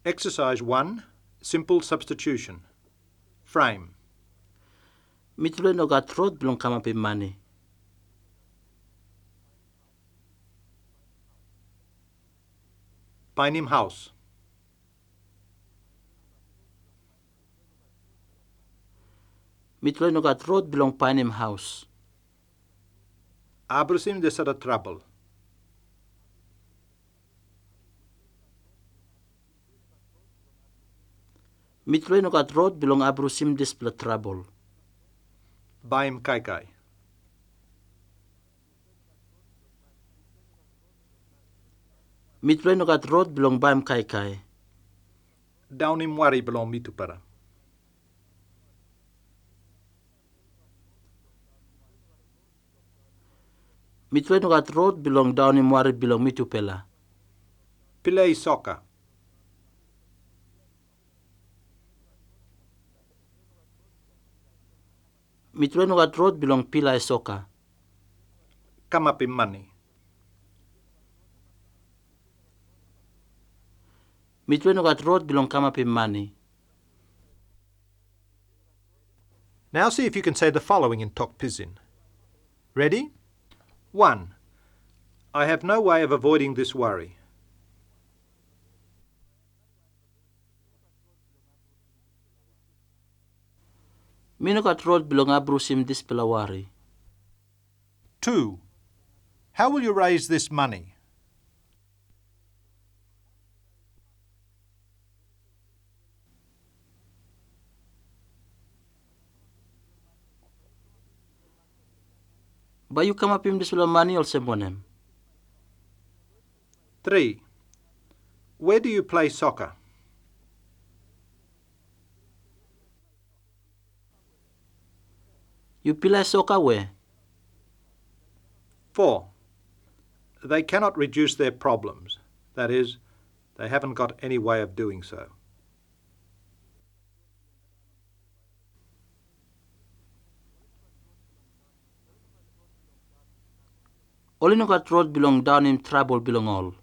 Exercise 1. Simple substitution. Frame. Mituloy no gatrod belum kama pimani. Bynum House. Mituloy no gatrod belum Panem House. Abrusim de sada trouble. Mituloy no gatrod belum abrusim display trouble. Baim Kaikai. Mituloy no gatrod belum Baim Kaikai. Daunim Wari belong mitupara. Mituloy no gatrod belum Downy Muari belum Mitupela. Pilei Soka. Mituloy no gatrod belum Pilai Soka. Kamapimani. Mituloy no gatrod belum kama pimani. Now see if you can say the following in Tok Pisin. Ready? 1. I have no way of avoiding this worry. Mino gatrod belum abrusim display wari. 2. How will you raise this money? Bayu kama pim display mani ol sembonem. 3. Where do you play soccer? You Pilai Soka we. 4. They cannot reduce their problems. That is, they haven't got any way of doing so. Oli no gatrod belum Downy trouble belum all.